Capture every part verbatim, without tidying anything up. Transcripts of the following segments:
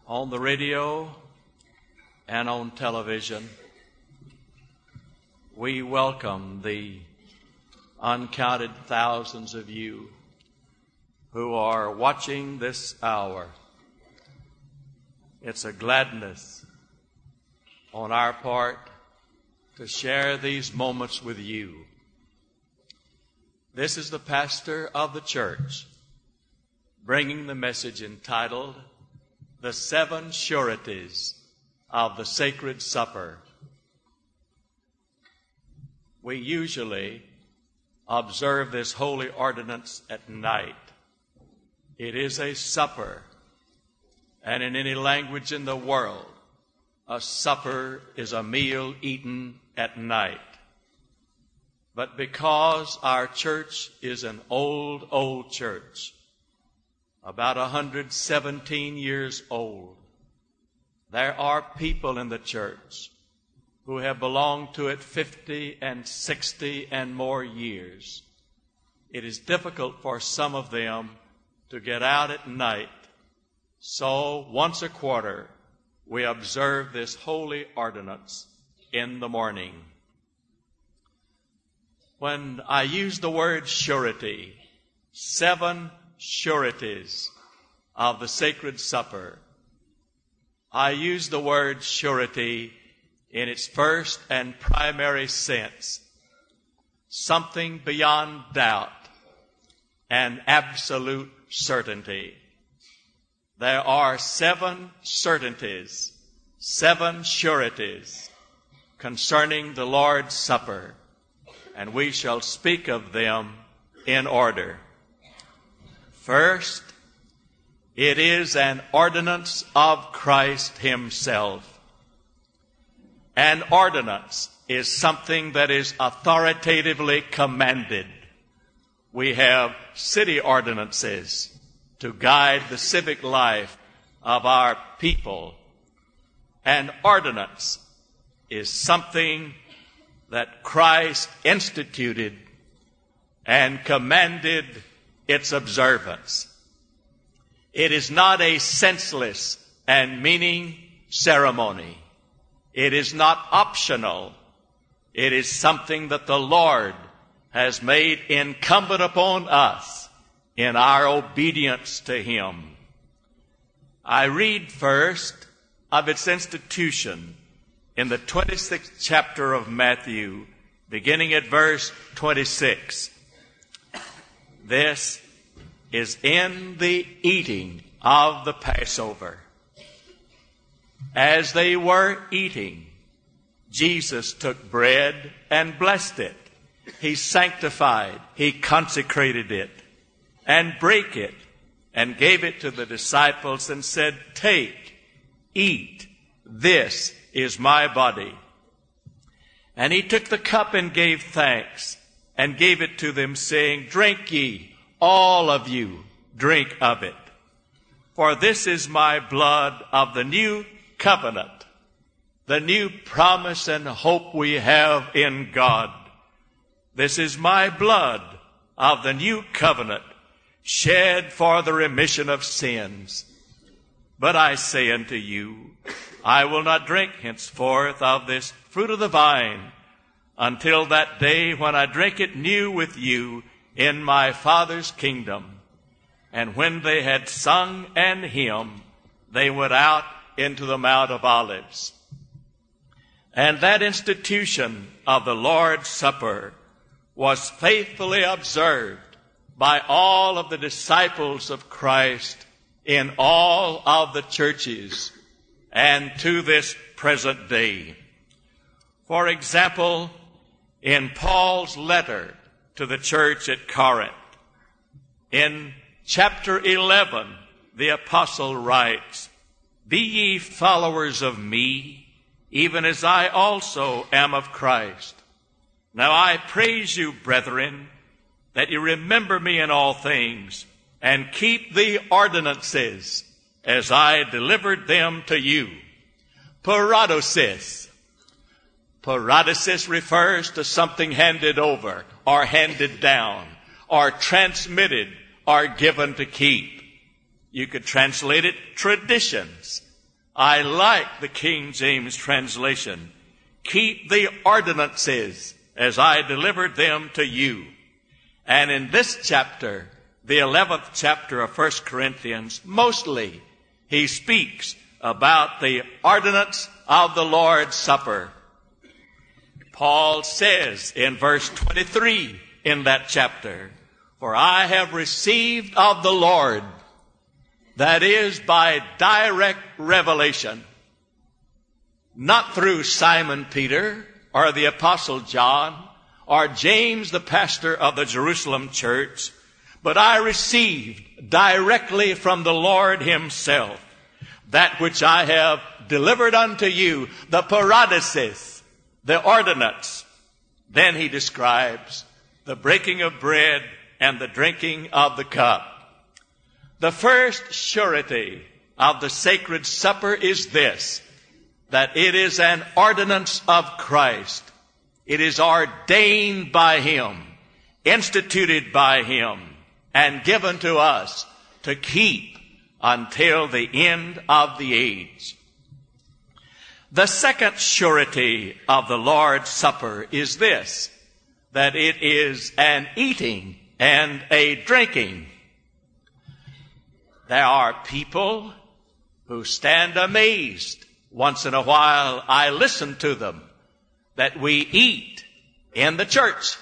on the radio and on television, we welcome the uncounted thousands of you who are watching this hour. It's a gladness on our part to share these moments with you. This is the pastor of the church bringing the message entitled, The Seven Sureties of the Sacred Supper. We usually observe this holy ordinance at night. It is a supper, and in any language in the world, a supper is a meal eaten at night. But because our church is an old, old church, about one hundred seventeen years old, there are people in the church who have belonged to it fifty and sixty and more years. It is difficult for some of them to get out at night. So once a quarter, we observe this holy ordinance in the morning. When I use the word surety, seven sureties of the sacred supper, I use the word surety in its first and primary sense, something beyond doubt and absolute certainty. There are seven certainties, seven sureties concerning the Lord's Supper, and we shall speak of them in order. First, it is an ordinance of Christ Himself. An ordinance is something that is authoritatively commanded. We have city ordinances to guide the civic life of our people. An ordinance is something that Christ instituted and commanded its observance. It is not a senseless and meaning ceremony. It is not optional. It is something that the Lord has made incumbent upon us in our obedience to Him. I read first of its institution in the twenty-sixth chapter of Matthew, beginning at verse twenty-six. This is in the eating of the Passover. As they were eating, Jesus took bread and blessed it. He sanctified, He consecrated it, and brake it, and gave it to the disciples and said, "Take, eat, this is my body." And He took the cup and gave thanks, and gave it to them, saying, "Drink ye, all of you, drink of it. For this is my blood of the new covenant," the new promise and hope we have in God. "This is my blood of the new covenant, shed for the remission of sins. But I say unto you, I will not drink henceforth of this fruit of the vine until that day when I drink it new with you in my Father's kingdom." And when they had sung an hymn, they went out into the Mount of Olives. And that institution of the Lord's Supper was faithfully observed by all of the disciples of Christ in all of the churches and to this present day. For example, in Paul's letter to the church at Corinth, in chapter eleven, the apostle writes, "Be ye followers of me, even as I also am of Christ. Now I praise you, brethren, that you remember me in all things, and keep the ordinances as I delivered them to you." Paradosis. Paradosis refers to something handed over, or handed down, or transmitted, or given to keep. You could translate it traditions, I like the King James translation. Keep the ordinances as I delivered them to you. And in this chapter, the eleventh chapter of First Corinthians, mostly he speaks about the ordinance of the Lord's Supper. Paul says in verse twenty-three in that chapter, for I have received of the Lord, that is by direct revelation, not through Simon Peter or the Apostle John or James, the pastor of the Jerusalem church, but I received directly from the Lord himself that which I have delivered unto you, the paradosis, the ordinance. Then he describes the breaking of bread and the drinking of the cup. The first surety of the sacred supper is this, that it is an ordinance of Christ. It is ordained by him, instituted by him, and given to us to keep until the end of the age. The second surety of the Lord's Supper is this, that it is an eating and a drinking. There are people who stand amazed. Once in a while I listen to them, that we eat in the church.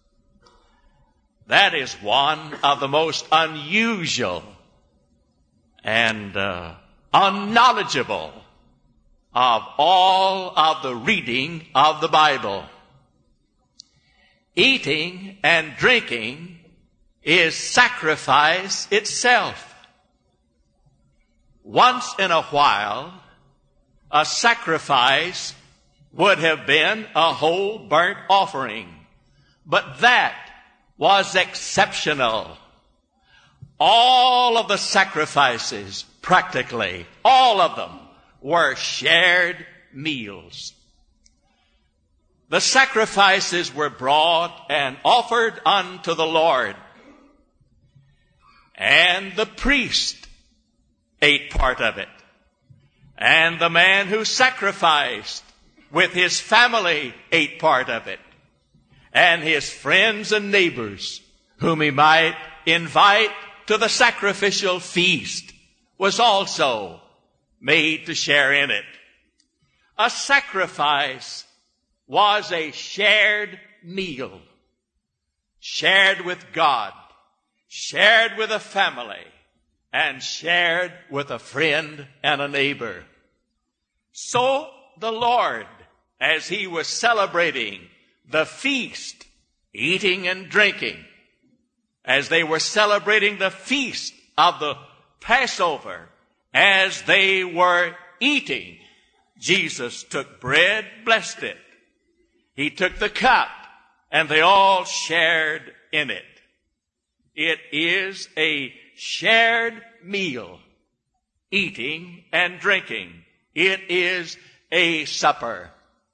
That is one of the most unusual and uh, unknowledgeable of all of the reading of the Bible. Eating and drinking is sacrifice itself. Once in a while, a sacrifice would have been a whole burnt offering, but that was exceptional. All of the sacrifices, practically all of them, were shared meals. The sacrifices were brought and offered unto the Lord, and the priest ate part of it, and the man who sacrificed with his family ate part of it, and his friends and neighbors whom he might invite to the sacrificial feast was also made to share in it. A sacrifice was a shared meal, shared with God, shared with a family, and shared with a friend and a neighbor. So the Lord, as he was celebrating the feast, eating and drinking, as they were celebrating the feast of the Passover, as they were eating, Jesus took bread, blessed it. He took the cup, and they all shared in it. It is a shared meal, eating and drinking. It is a supper.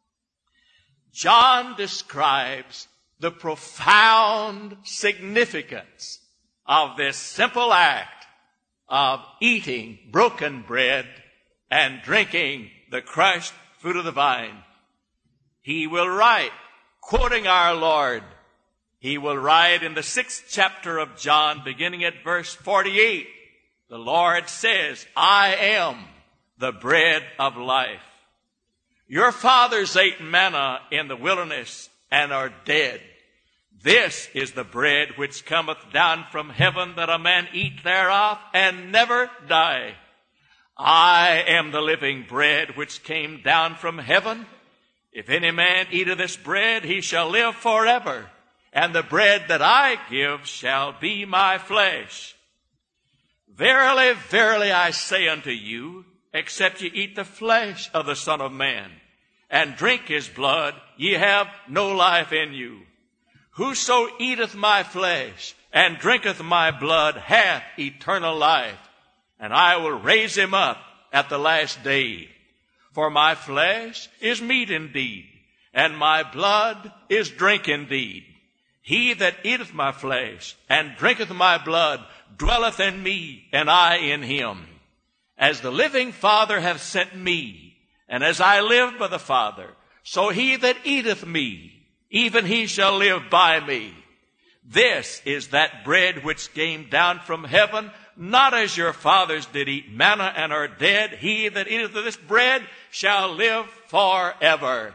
John describes the profound significance of this simple act of eating broken bread and drinking the crushed fruit of the vine. He will write, quoting our Lord, he will write in the sixth chapter of John, beginning at verse forty-eight, the Lord says, I am the bread of life. Your fathers ate manna in the wilderness and are dead. This is the bread which cometh down from heaven, that a man eat thereof and never die. I am the living bread which came down from heaven. If any man eat of this bread, he shall live forever. And the bread that I give shall be my flesh. Verily, verily, I say unto you, except ye eat the flesh of the Son of Man, and drink his blood, ye have no life in you. Whoso eateth my flesh, and drinketh my blood, hath eternal life, and I will raise him up at the last day. For my flesh is meat indeed, and my blood is drink indeed. He that eateth my flesh, and drinketh my blood, dwelleth in me, and I in him. As the living Father hath sent me, and as I live by the Father, so he that eateth me, even he shall live by me. This is that bread which came down from heaven, not as your fathers did eat manna and are dead. He that eateth of this bread shall live forever.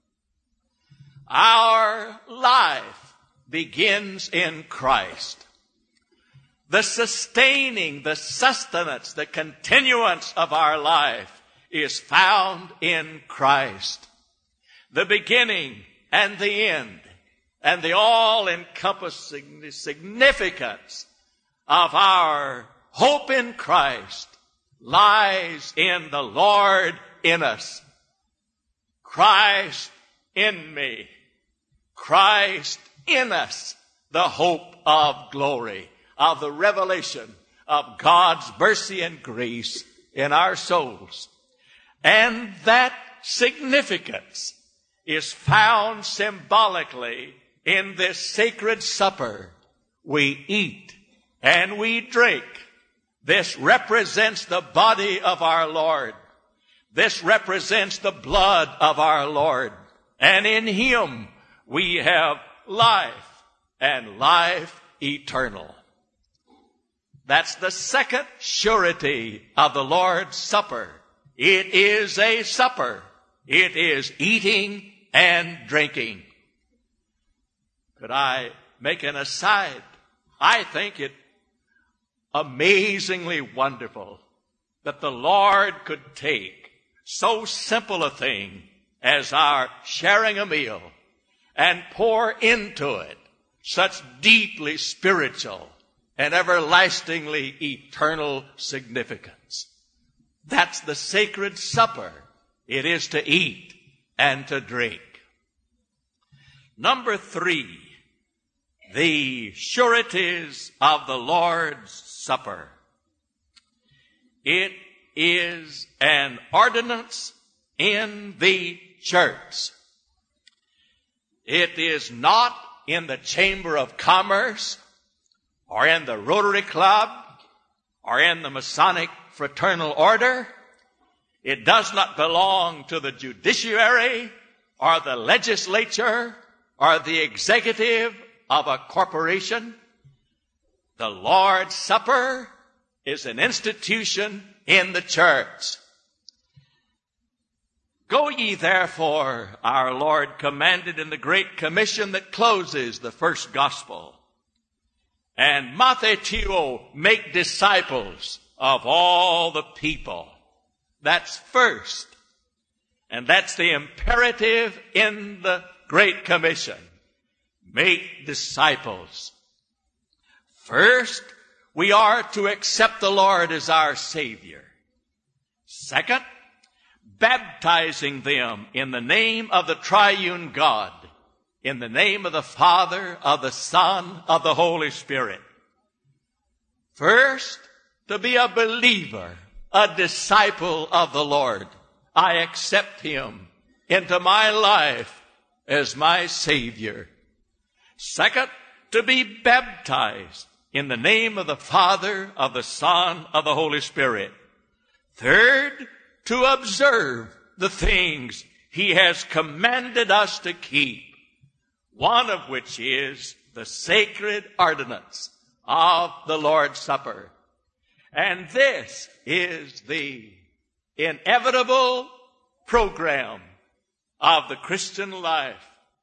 Our life begins in Christ. The sustaining, the sustenance, the continuance of our life is found in Christ. The beginning and the end and the all-encompassing significance of our hope in Christ lies in the Lord in us. Christ in me. Christ in us, the hope of glory, of the revelation of God's mercy and grace in our souls. And that significance is found symbolically in this sacred supper. We eat and we drink. This represents the body of our Lord. This represents the blood of our Lord. And in him we have life and life eternal. That's the second surety of the Lord's Supper. It is a supper. It is eating and drinking. Could I make an aside? I think it amazingly wonderful that the Lord could take so simple a thing as our sharing a meal and pour into it such deeply spiritual and everlastingly eternal significance. That's the sacred supper. It is to eat and to drink. Number three, the sureties of the Lord's Supper. It is an ordinance in the church. It is not in the Chamber of Commerce or in the Rotary Club or in the Masonic Fraternal Order. It does not belong to the judiciary or the legislature or the executive of a corporation. The Lord's Supper is an institution in the church. Go ye therefore, our Lord commanded in the Great Commission that closes the first gospel. And mathetio, make disciples of all the people. That's first. And that's the imperative in the Great Commission. Make disciples. First, we are to accept the Lord as our Savior. Second, baptizing them in the name of the triune God, in the name of the Father, of the Son, of the Holy Spirit. First, to be a believer, a disciple of the Lord. I accept him into my life as my Savior. Second, to be baptized in the name of the Father, of the Son, of the Holy Spirit. Third, to observe the things he has commanded us to keep, one of which is the sacred ordinance of the Lord's Supper. And this is the inevitable program of the Christian life.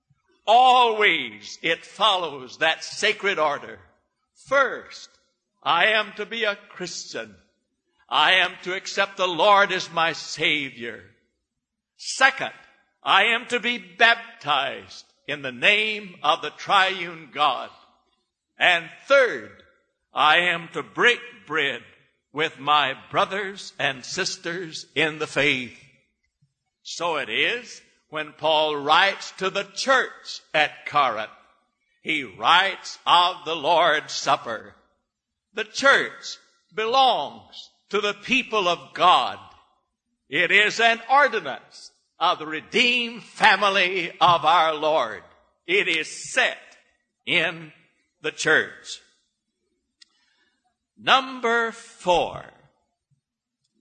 Always it follows that sacred order. First, I am to be a Christian. I am to accept the Lord as my Savior. Second, I am to be baptized in the name of the triune God. And third, I am to break bread with my brothers and sisters in the faith. So it is when Paul writes to the church at Corinth. He writes of the Lord's Supper. The church belongs to the people of God. It is an ordinance of the redeemed family of our Lord. It is set in the church. Number four,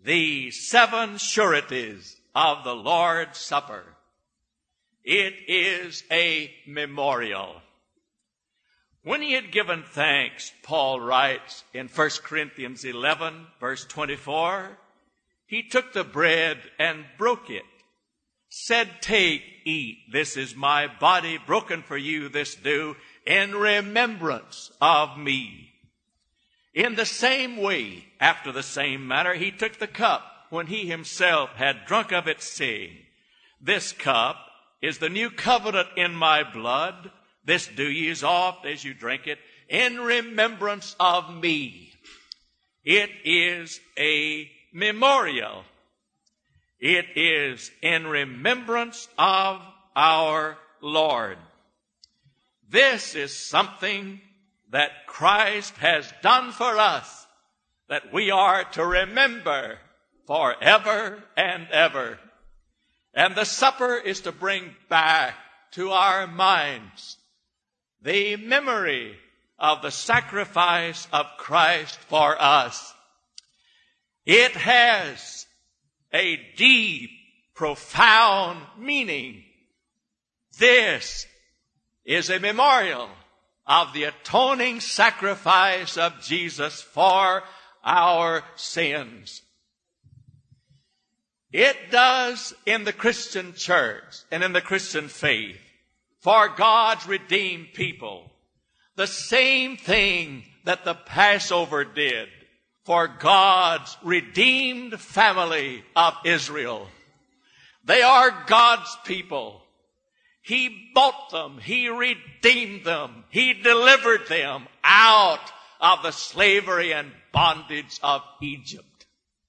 the seven sureties of the Lord's Supper. It is a memorial. When he had given thanks, Paul writes in First Corinthians eleven, verse twenty-four, he took the bread and broke it, said, "Take, eat, this is my body broken for you, this do in remembrance of me." In the same way, after the same manner, he took the cup when he himself had drunk of it, saying, "This cup is the new covenant in my blood. This do ye as oft as you drink it in remembrance of me." It is a memorial. It is in remembrance of our Lord. This is something that Christ has done for us, that we are to remember forever and ever. And the supper is to bring back to our minds the memory of the sacrifice of Christ for us. It has a deep, profound meaning. This is a memorial of the atoning sacrifice of Jesus for our sins. It does in the Christian church and in the Christian faith for God's redeemed people the same thing that the Passover did for God's redeemed family of Israel. They are God's people. He bought them. He redeemed them. He delivered them out of the slavery and bondage of Egypt.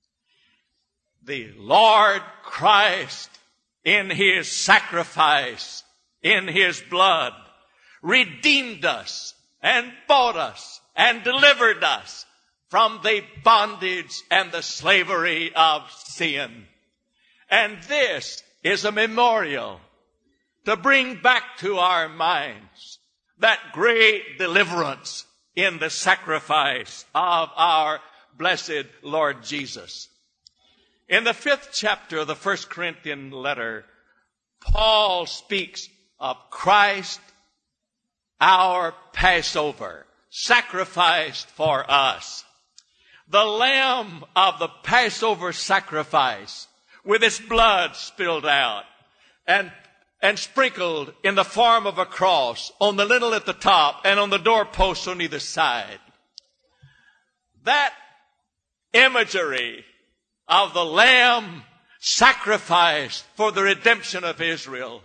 The Lord Christ, in his sacrifice, in his blood, redeemed us and bought us and delivered us from the bondage and the slavery of sin. And this is a memorial to bring back to our minds that great deliverance in the sacrifice of our blessed Lord Jesus. In the fifth chapter of the First Corinthian letter, Paul speaks of Christ, our Passover, sacrificed for us. The lamb of the Passover sacrifice, with its blood spilled out and and sprinkled in the form of a cross on the lintel at the top and on the doorposts on either side. That imagery of the lamb sacrificed for the redemption of Israel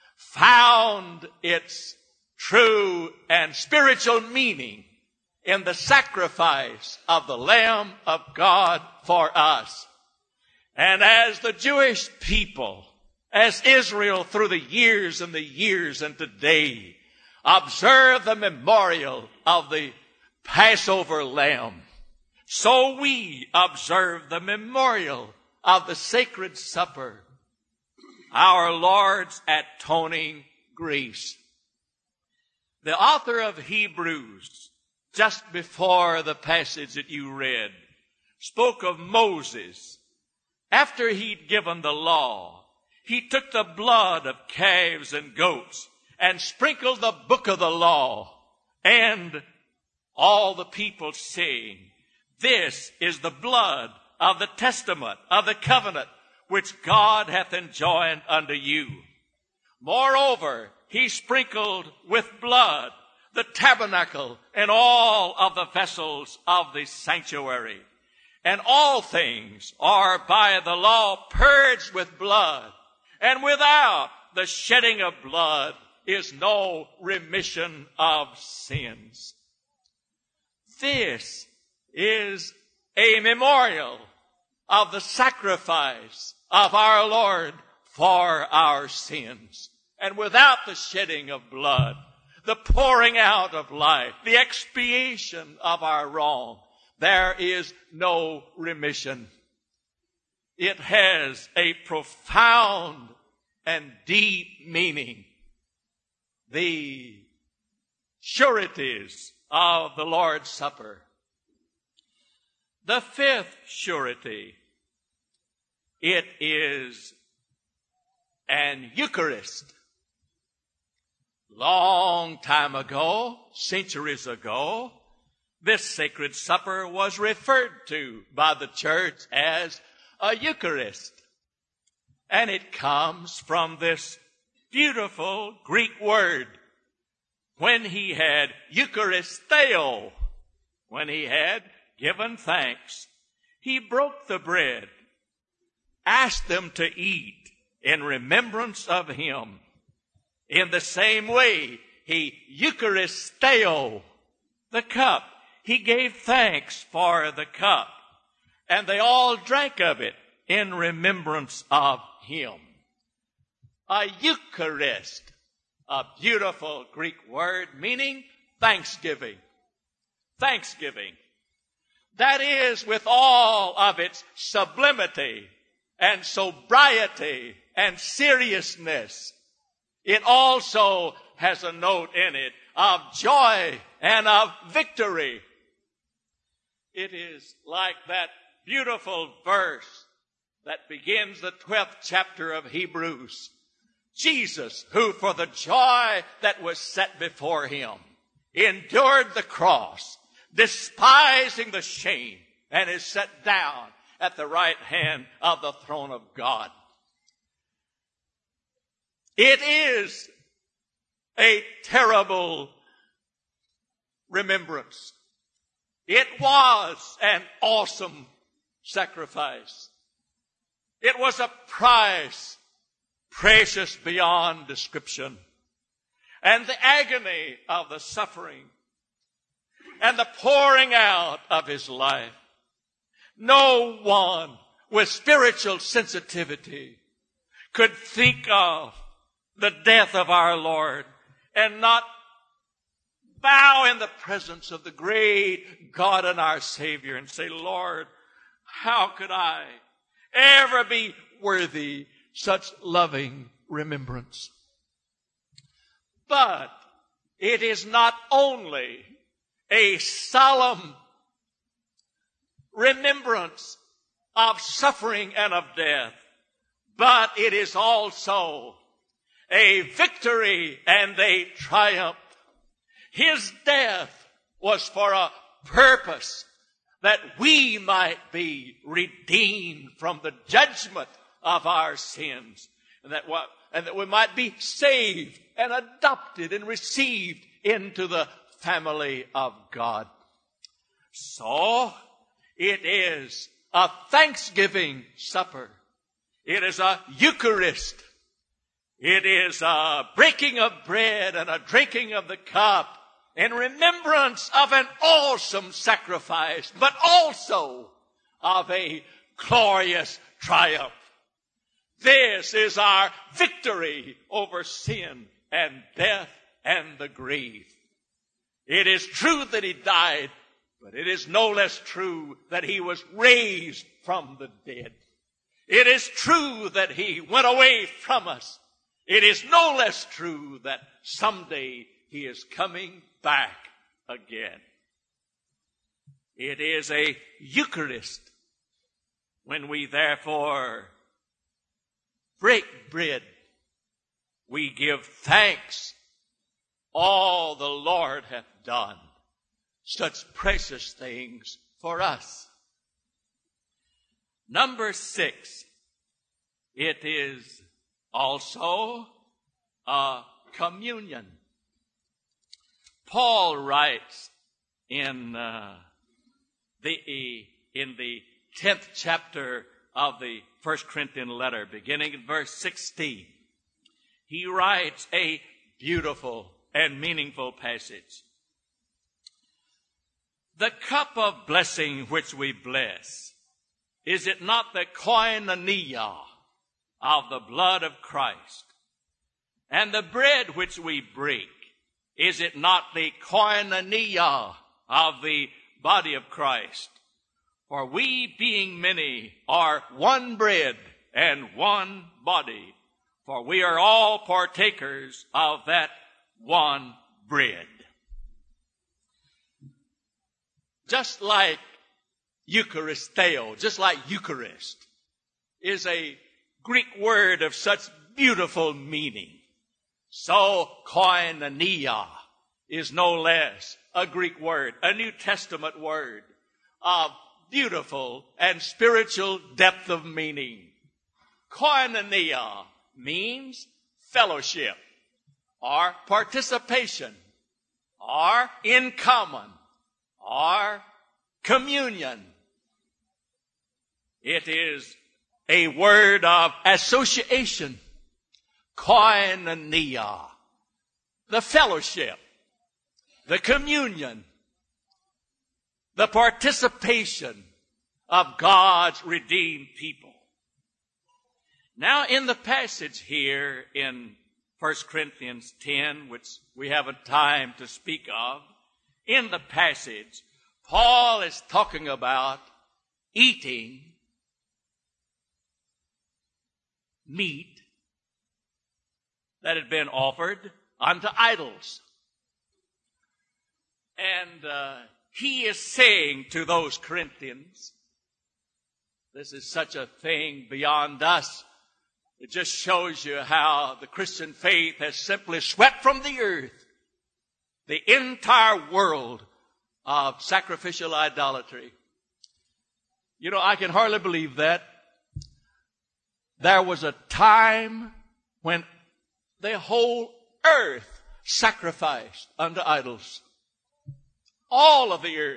found its true and spiritual meaning in the sacrifice of the Lamb of God for us. And as the Jewish people, as Israel through the years and the years and today, observe the memorial of the Passover lamb, so we observe the memorial of the sacred supper, our Lord's atoning grace. The author of Hebrews, just before the passage that you read, spoke of Moses. After he'd given the law, he took the blood of calves and goats and sprinkled the book of the law, and all the people saying, "This is the blood of the testament of the covenant which God hath enjoined unto you." Moreover, he sprinkled with blood the tabernacle and all of the vessels of the sanctuary. And all things are by the law purged with blood, and without the shedding of blood is no remission of sins. This is a memorial of the sacrifice of our Lord for our sins. And without the shedding of blood, the pouring out of life, the expiation of our wrong, there is no remission. It has a profound and deep meaning. The sureties of the Lord's Supper. The fifth surety It is an Eucharist. Long time ago, centuries ago, this sacred supper was referred to by the church as a Eucharist. And it comes from this beautiful Greek word. When he had Eucharisteo, when he had given thanks, he broke the bread, asked them to eat in remembrance of him. In the same way, he Eucharisteo, the cup. He gave thanks for the cup, and they all drank of it in remembrance of him. A Eucharist, a beautiful Greek word meaning thanksgiving. Thanksgiving. That is, with all of its sublimity and sobriety and seriousness, it also has a note in it of joy and of victory. It is like that beautiful verse that begins the twelfth chapter of Hebrews. Jesus, who for the joy that was set before him, endured the cross, despising the shame, and is set down at the right hand of the throne of God. It is a terrible remembrance. It was an awesome sacrifice. It was a price precious beyond description. And the agony of the suffering and the pouring out of his life. No one with spiritual sensitivity could think of the death of our Lord and not bow in the presence of the great God and our Savior and say, Lord, how could I ever be worthy such loving remembrance? But it is not only a solemn remembrance of suffering and of death, but it is also a victory and a triumph. His death was for a purpose, that we might be redeemed from the judgment of our sins, and that, what, and that we might be saved and adopted and received into the family of God. So, it is a thanksgiving supper. It is a Eucharist. It is a breaking of bread and a drinking of the cup in remembrance of an awesome sacrifice, but also of a glorious triumph. This is our victory over sin and death and the grave. It is true that he died, but it is no less true that he was raised from the dead. It is true that he went away from us. It is no less true that someday he is coming back again. It is a Eucharist. When we therefore break bread, we give thanks. All the Lord hath done, such precious things for us. Number six, it is also a communion. Paul writes in uh, the in the tenth chapter of the First Corinthians letter, beginning in verse sixteen, he writes a beautiful and meaningful passage. The cup of blessing which we bless, is it not the koinonia of the blood of Christ? And the bread which we break, is it not the koinonia of the body of Christ? For we, being many, are one bread and one body, for we are all partakers of that one bread. Just like Eucharisteo, just like Eucharist, is a Greek word of such beautiful meaning. So koinonia is no less a Greek word, a New Testament word of beautiful and spiritual depth of meaning. Koinonia means fellowship or participation or in common or communion. It is a word of association. Koinonia. The fellowship. The communion. The participation of God's redeemed people. Now in the passage here in First Corinthians ten, which we haven't time to speak of, in the passage, Paul is talking about eating meat that had been offered unto idols. And uh, he is saying to those Corinthians, this is such a thing beyond us. It just shows you how the Christian faith has simply swept from the earth the entire world of sacrificial idolatry. You know, I can hardly believe that. There was a time when the whole earth sacrificed unto idols. All of the earth.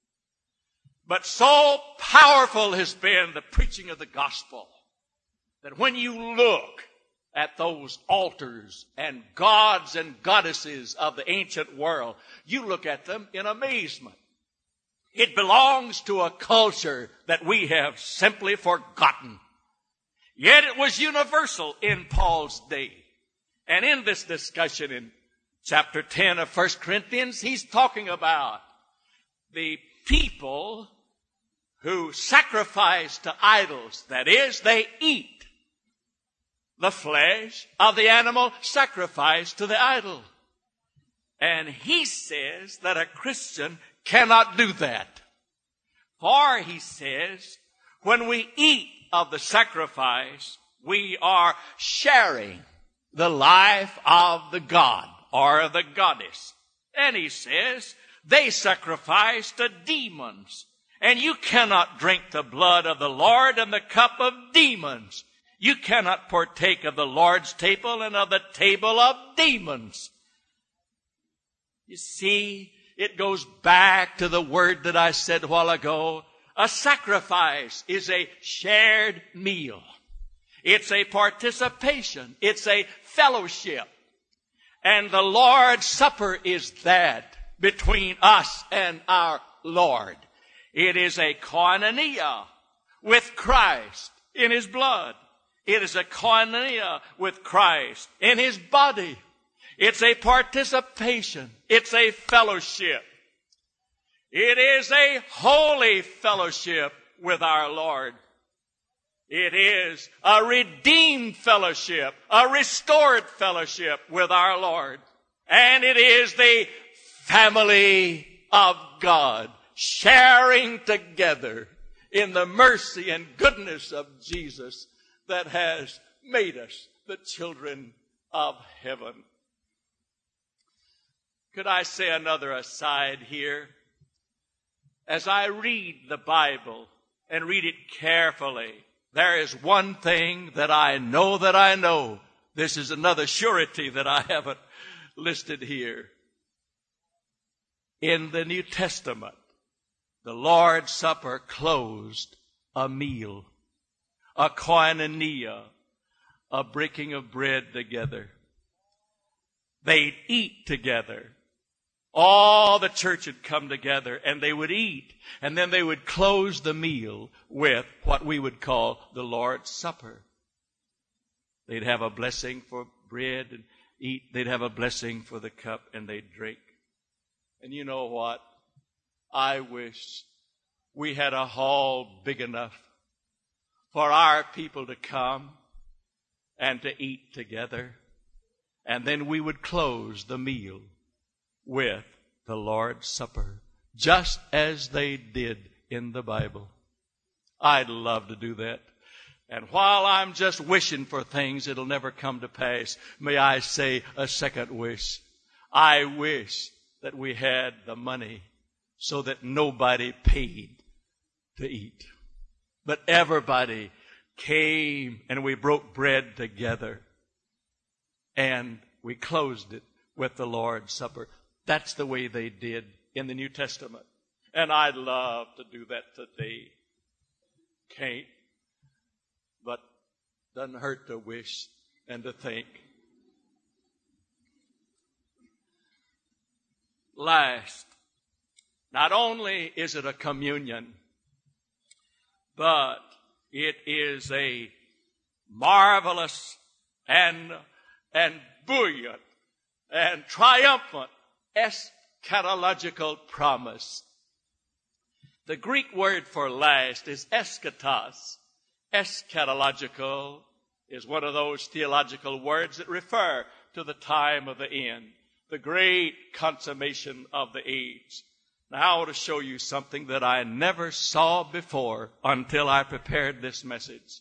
But so powerful has been the preaching of the gospel that when you look at those altars and gods and goddesses of the ancient world, you look at them in amazement. It belongs to a culture that we have simply forgotten. Yet it was universal in Paul's day. And in this discussion in chapter ten of First Corinthians, he's talking about the people who sacrifice to idols. That is, they eat the flesh of the animal sacrificed to the idol. And he says that a Christian cannot do that. For, he says, when we eat of the sacrifice, we are sharing the life of the god or the goddess. And he says, they sacrifice to demons. And you cannot drink the blood of the Lord and the cup of demons. You cannot partake of the Lord's table and of the table of demons. You see, it goes back to the word that I said a while ago. A sacrifice is a shared meal. It's a participation. It's a fellowship. And the Lord's Supper is that between us and our Lord. It is a koinonia with Christ in His blood. It is a koinonia with Christ in His body. It's a participation. It's a fellowship. It is a holy fellowship with our Lord. It is a redeemed fellowship, a restored fellowship with our Lord. And it is the family of God sharing together in the mercy and goodness of Jesus that has made us the children of heaven. Could I say another aside here? As I read the Bible and read it carefully, there is one thing that I know that I know. This is another surety that I haven't listed here. In the New Testament, the Lord's Supper closed a meal, a koinonia, a breaking of bread together. They'd eat together. All the church would come together and they would eat. And then they would close the meal with what we would call the Lord's Supper. They'd have a blessing for bread and eat. They'd have a blessing for the cup and they'd drink. And you know what? I wish we had a hall big enough for our people to come and to eat together. And then we would close the meal with the Lord's Supper, just as they did in the Bible. I'd love to do that. And while I'm just wishing for things that'll never come to pass, may I say a second wish. I wish that we had the money so that nobody paid to eat, but everybody came and we broke bread together and we closed it with the Lord's Supper. That's the way they did in the New Testament. And I'd love to do that today. Can't. But doesn't hurt to wish and to think. Last, not only is it a communion, but it is a marvelous and, and buoyant and triumphant eschatological promise. The Greek word for last is eschatos. Eschatological is one of those theological words that refer to the time of the end, the great consummation of the age. Now I want to show you something that I never saw before until I prepared this message.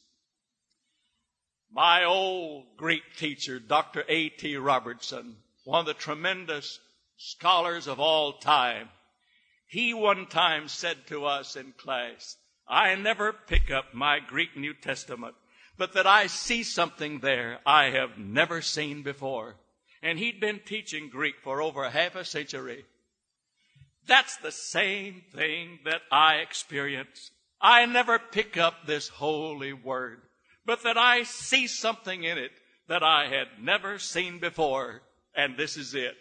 My old Greek teacher, Doctor A T Robertson, one of the tremendous scholars of all time, he one time said to us in class, I never pick up my Greek New Testament, but that I see something there I have never seen before. And he'd been teaching Greek for over half a century. That's the same thing that I experience. I never pick up this holy word, but that I see something in it that I had never seen before. And this is it.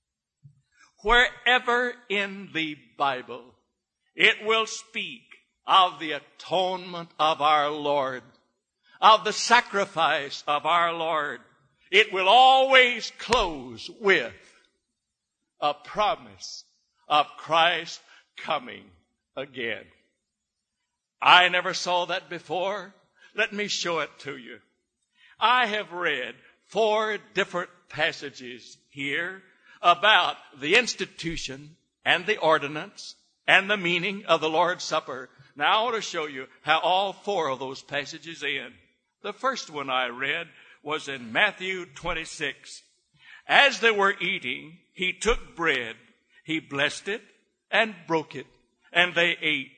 Wherever in the Bible it will speak of the atonement of our Lord, of the sacrifice of our Lord, it will always close with a promise of Christ coming again. I never saw that before. Let me show it to you. I have read four different passages here about the institution and the ordinance and the meaning of the Lord's Supper. Now I want to show you how all four of those passages end. The first one I read was in Matthew twenty-six. As they were eating, he took bread, he blessed it and broke it, and they ate.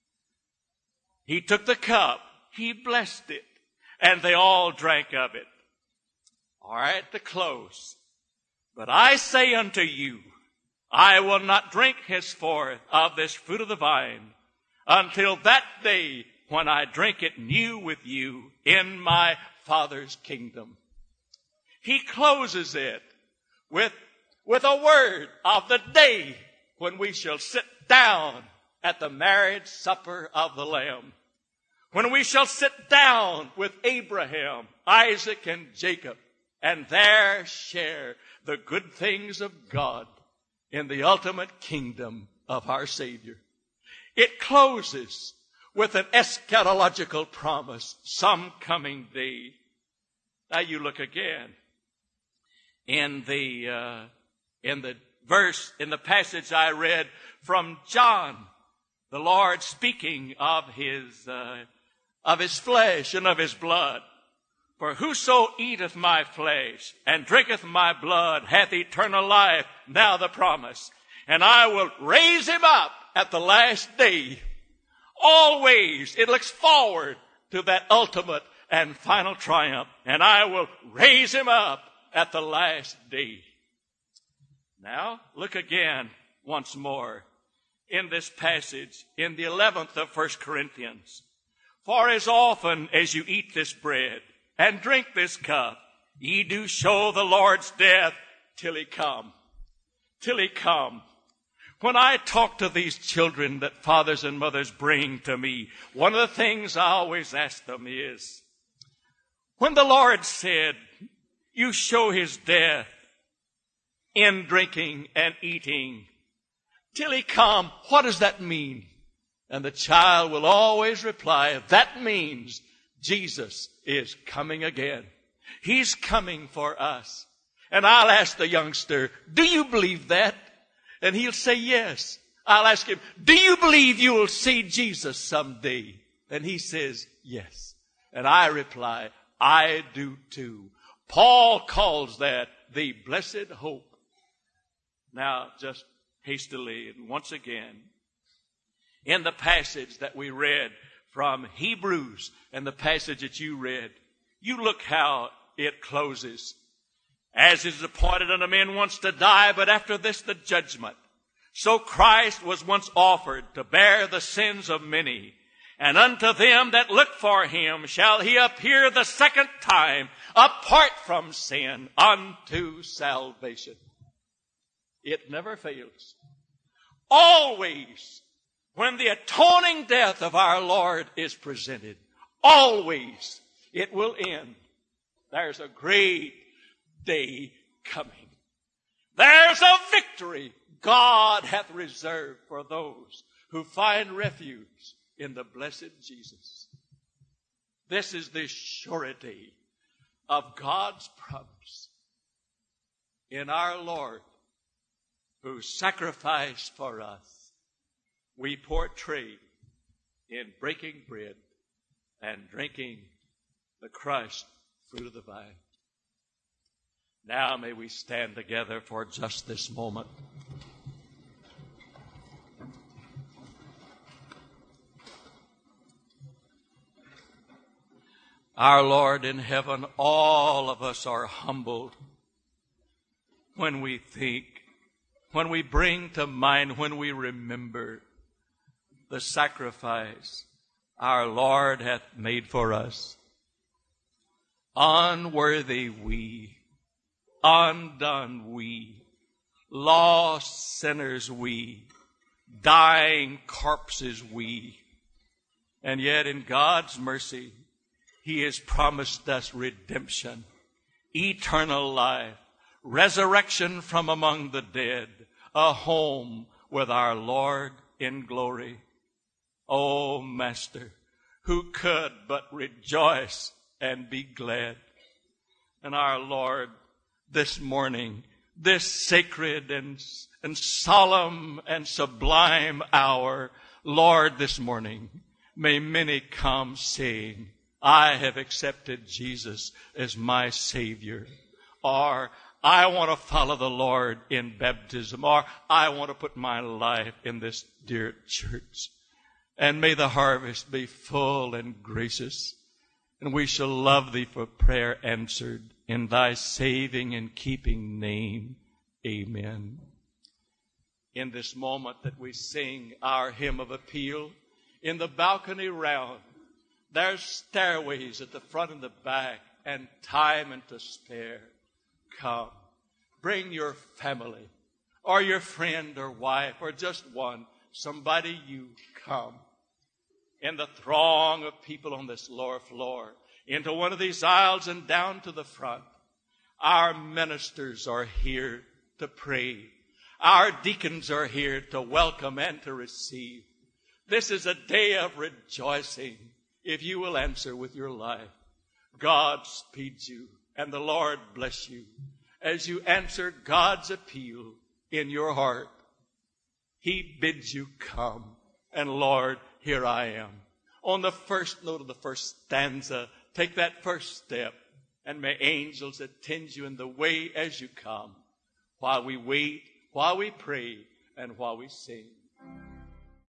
He took the cup, he blessed it, and they all drank of it. All right, the close. But I say unto you, I will not drink henceforth of this fruit of the vine until that day when I drink it new with you in my Father's kingdom. He closes it with, with a word of the day when we shall sit down at the marriage supper of the Lamb. When we shall sit down with Abraham, Isaac, and Jacob, and there share the good things of God in the ultimate kingdom of our Savior. It closes with an eschatological promise, some coming day. Now you look again in the uh, in the verse, in the passage I read from John, the Lord speaking of his uh, of his flesh and of his blood. For whoso eateth my flesh and drinketh my blood hath eternal life, now the promise, and I will raise him up at the last day. Always it looks forward to that ultimate and final triumph, and I will raise him up at the last day. Now look again once more in this passage in the eleventh of First Corinthians. For as often as you eat this bread and drink this cup, ye do show the Lord's death till he come. Till he come. When I talk to these children that fathers and mothers bring to me, one of the things I always ask them is, when the Lord said, you show his death in drinking and eating till he come, what does that mean? And the child will always reply, that means Jesus is coming again. He's coming for us. And I'll ask the youngster, do you believe that? And he'll say yes. I'll ask him, do you believe you will see Jesus someday? And he says yes. And I reply, I do too. Paul calls that the blessed hope. Now, just hastily and once again, in the passage that we read from Hebrews and the passage that you read, you look how it closes. As it is appointed unto men once to die, but after this the judgment. So Christ was once offered to bear the sins of many. And unto them that look for him shall he appear the second time, apart from sin, unto salvation. It never fails. Always, when the atoning death of our Lord is presented, always it will end. There's a great day coming. There's a victory God hath reserved for those who find refuge in the blessed Jesus. This is the surety of God's promise in our Lord, who sacrificed for us. We portray in breaking bread and drinking the crushed fruit of the vine. Now may we stand together for just this moment. Our Lord in heaven, all of us are humbled when we think, when we bring to mind, when we remember the sacrifice our Lord hath made for us. Unworthy we, undone we, lost sinners we, dying corpses we, and yet in God's mercy, He has promised us redemption, eternal life, resurrection from among the dead, a home with our Lord in glory. Oh, Master, who could but rejoice and be glad? And our Lord, this morning, this sacred and, and solemn and sublime hour, Lord, this morning, may many come saying, I have accepted Jesus as my Savior. Or, I want to follow the Lord in baptism. Or, I want to put my life in this dear church. And may the harvest be full and gracious. And we shall love Thee for prayer answered in Thy saving and keeping name. Amen. In this moment that we sing our hymn of appeal, in the balcony round, there's stairways at the front and the back, and time and to spare. Come, bring your family, or your friend or wife, or just one, somebody you come. In the throng of people on this lower floor, into one of these aisles and down to the front, our ministers are here to pray. Our deacons are here to welcome and to receive. This is a day of rejoicing. If you will answer with your life, God speed you and the Lord bless you as you answer God's appeal in your heart. He bids you come, and Lord, here I am. On the first note of the first stanza, take that first step, and may angels attend you in the way as you come, while we wait, while we pray, and while we sing.